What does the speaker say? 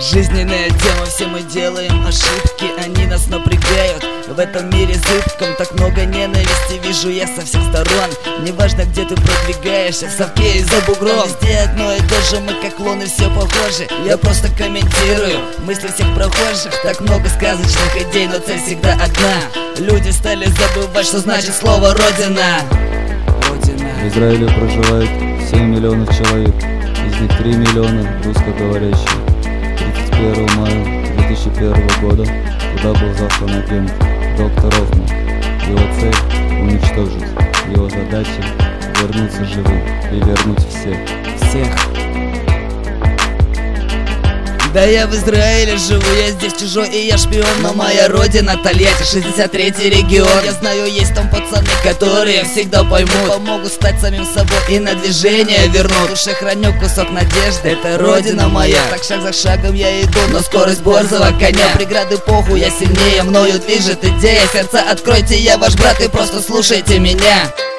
Жизненная тема, все мы делаем ошибки, они нас напрягают. В этом мире зыбком так много ненависти вижу я со всех сторон. Неважно, где ты продвигаешься, в совке и за бугром, везде одно и то же, мы как клоны все похожи. Я просто комментирую мысли всех прохожих. Так много сказочных идей, но цель всегда одна. Люди стали забывать, что значит слово «Родина». В Израиле проживает 7 миллионов человек, из них 3 миллиона русскоговорящие. 31 мая 2001 года туда был заслан агент доктор Оффман. Его цель — уничтожить. Его задача — вернуться живым и вернуть всех. Да я в Израиле живу, я здесь чужой и я шпион. Но моя родина Тольятти, 63-й регион. Я знаю, есть там пацаны, которые всегда поймут, помогут стать самим собой и на движение вернут. В душе храню кусок надежды, это родина моя. Так шаг за шагом я иду, но скорость борзого коня. Преграды похуй, я сильнее, мною движет идея. Сердца откройте, я ваш брат и просто слушайте меня.